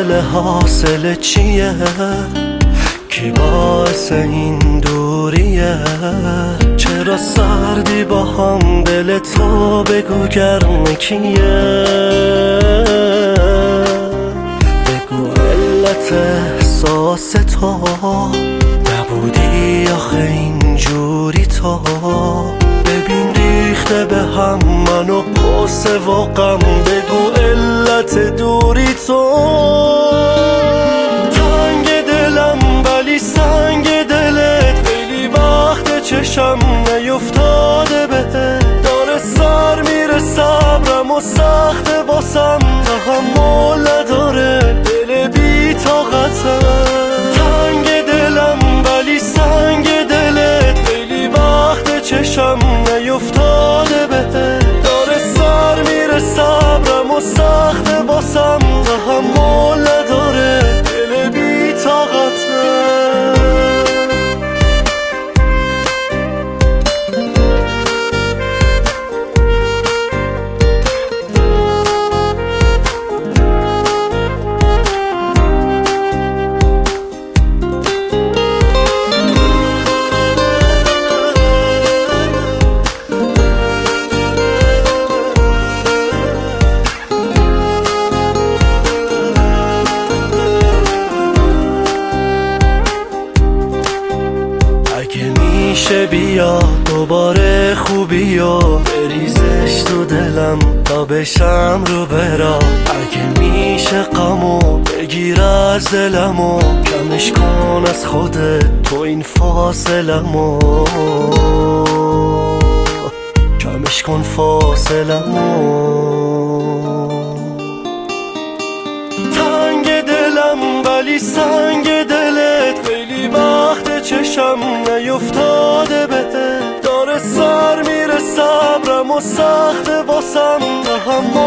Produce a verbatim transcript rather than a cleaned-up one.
فاصله حاصل چیه؟ کی باعث این دوریه؟ چرا سردی با هم دل تو بگو گرم کیه؟ بگو علت احساس تو نبودی آخه اینجوری تو. ببین ریخته به هم منو قصه و غم، بگو علت دوری تو. تنگ دلم ولی سنگ دلت، خیلی وقت چشم نیفتاده بهت. داره سر میره صبرم و سخت واسم، تحمل نداره دل بی طاقتم. تنگ دلم ولی سنگ دلت، خیلی وقت چشم نیفتاده بهت. داره سر میره صبرم و سخت واسم، تحمل نداره دل بی طاقتم. میشه بیا دوباره خوبی و بریزش تو دلم تا بشم رو برا. اگه میشه غمو بگیر از دلمو، کمش کن از خودت تو این فاصلمو. کمش کن فاصلمو. تنگ دلم ولی سنگ دلت، خیلی وقت چشم نیفتاده بهت. داره سر میره صبرم و سخت واسم، تحمل